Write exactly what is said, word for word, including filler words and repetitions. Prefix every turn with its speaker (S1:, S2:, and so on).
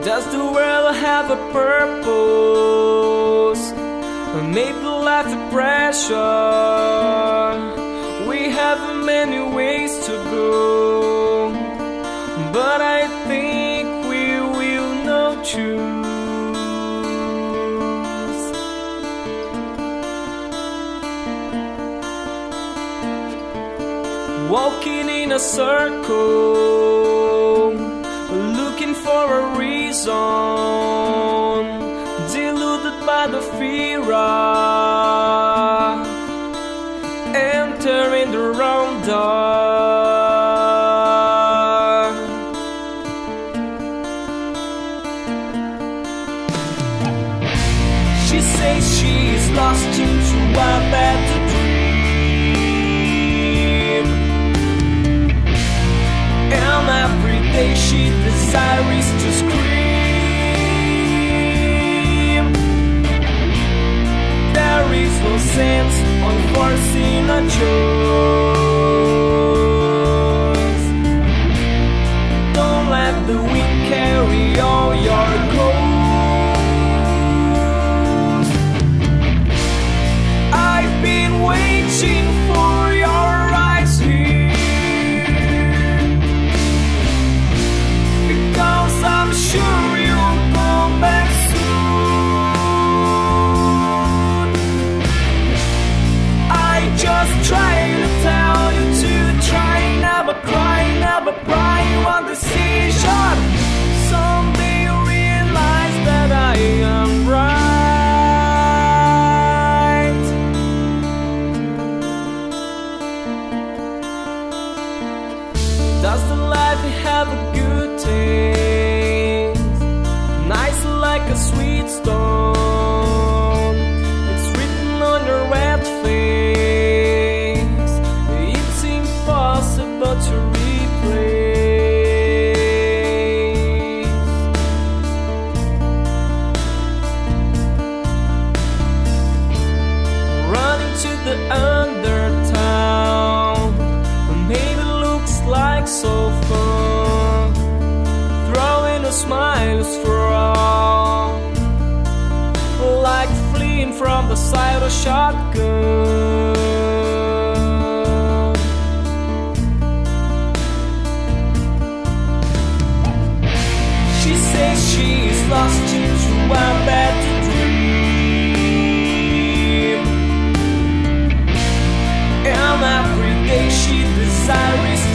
S1: Does the world have a purpose? Maybe life a pressure. We have many ways to go, but I think we will not choose. Walking in a circle, looking for a reason, deluded by the fear of entering the wrong door. She says she's lost into a better dream, and every day she desires to scream. There is no sense on forcing a choice. Don't let the wind carry all your goals. I've been waiting for your eyes here, because I'm sure you'll come back soon. I just try to tell you to try, never cry, never cry. One decision, someday you realize that I am right. Does the life have a good taste? Nice like a sweet stone. It's written on your red face. It's impossible to replace. Running to the undertown, maybe looks like so fun. Throwing a smile is for all, like fleeing from the side of a shotgun. She says she's lost into a better dream, and every day she desires